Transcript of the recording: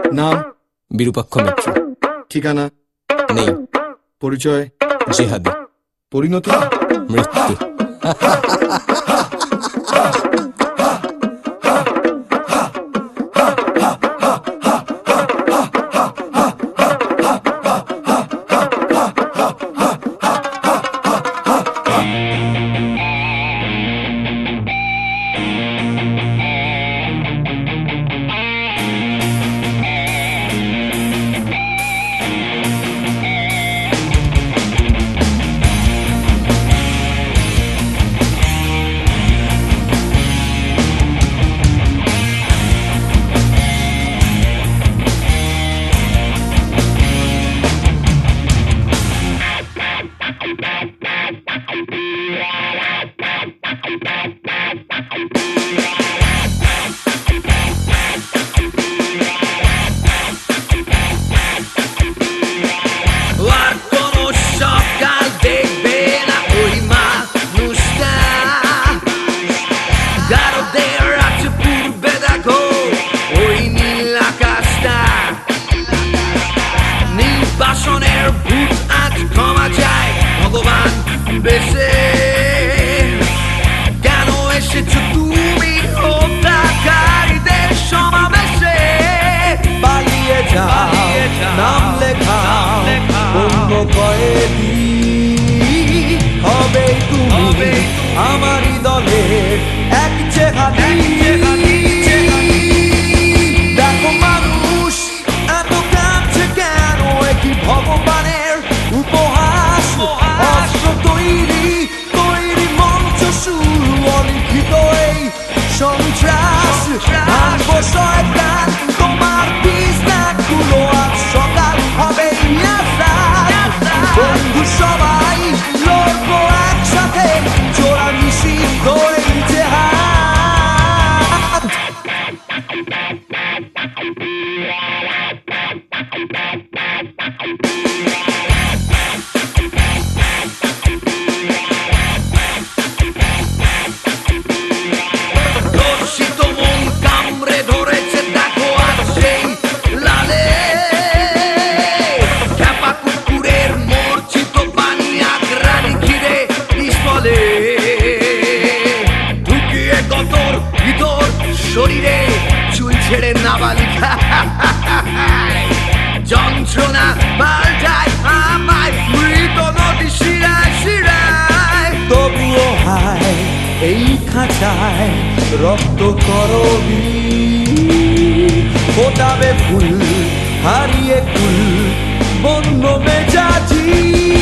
নাম বিরূপাক্ষ মিত্র। ঠিকানা নেই। পরিচয় জেহাদি। পরিণতি মৃত্যু। ভগবান বেশে কেন এসেছো তুমি হত্যাকারীদের সমাবেশে? পালিয়ে যাও, নাম লেখাও অন্য কয়েদি হবে তুমি আমারই দলের এক জেহাদি। দেখো মানুষ এত কাছে কেন, একই ভগবানের উপহাস। অস্ত্র তৈরি তৈরি মঞ্চ শুরু, অলিখিত এই সন্ত্রাস। ভাঙব শয়তান তোমার বিছনাগুলো, আজ সকাল হবে বন্ধু সবাই লড়বো একসাথে, জোড়া নিষিদ্ধ এই জেহাদ। দর্শিত মন কামড়ে ধরেছে, দেখো আজ সেই লালে খ্যাপা কুকুরের মূর্ছিত পানি আগ্রানি ঘিরে নিষ্ফলে ঢুকিয়ে গতর ভিতর শরীরে চুল ছেড়ে নাবালিকা যন্ত্রণা পাল্টায় আমায় মৃত নদী শিরায় শিরায়। তবুও হায় এই খাঁচায় রক্ত করবি, ফোটাবে ফুল হারিয়ে কুল বন্য মেজাজি।